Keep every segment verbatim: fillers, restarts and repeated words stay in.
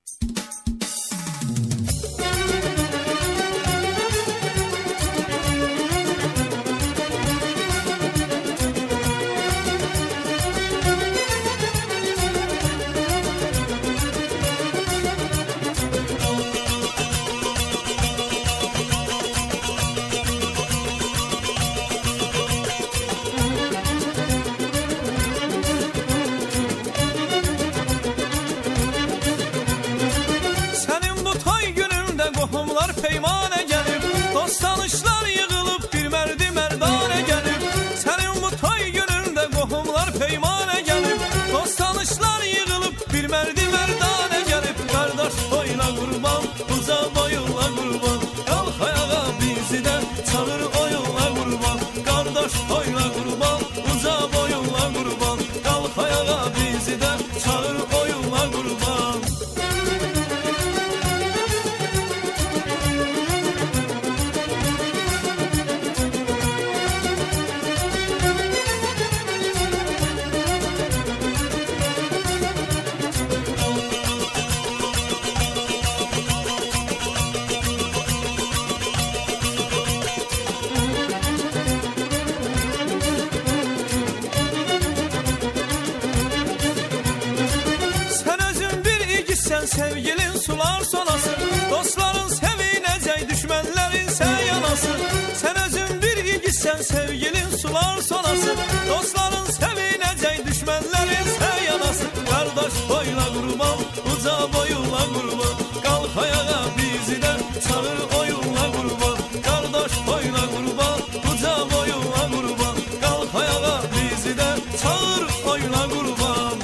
Qohumlar peymane gelip, dost tanışlar yığılıp bir merdi merdane gelip. Senin bu toy gününde qohumlar peymane gelip, dost tanışlar yığılıp bir merdi merdane gelip. Kardeş toyuna kurban, uza boyunla kurban, kalk ayağa bizi de çağır oyunla kurban. Kardeş toyuna kurban, uza boyunla kurban, kalk ayağa bizi de çağır oyunla kurban. Sevgilin sular sonası, dostların sevinecek, düşmenlerin sen yanası. Sen özün bir ilgisen, sevgilin sular sonası, dostların sevinecek, düşmenlerin sen yanası. Kardeş boyuna kurban, uza boyunla kurban, kalk ayağa bizi de çağır oyunla kurban. Kardeş boyuna kurban, uza boyunla kurban, kalk ayağa bizi de çağır oyunla kurban.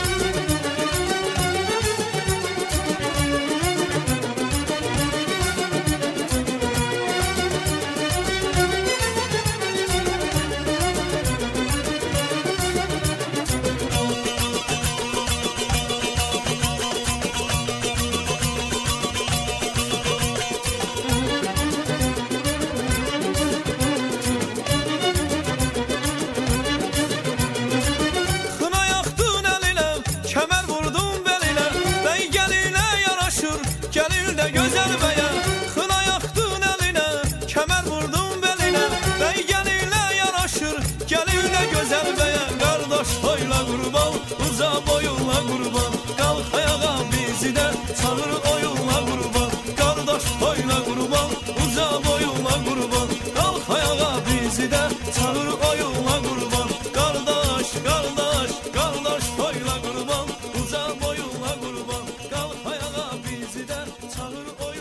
Toyla kurban, uza boyunla kurban, kalk ayağa bizi de çağır oyunla kurban. Kardeş toyla kurban, uza boyunla kurban, kalk ayağa bizi de çağır oyunla kurban. Kardeş, kardeş, kardeş toyla kurban, uza boyunla kurban, kalk ayağa bizi de çağır oyunla kurban.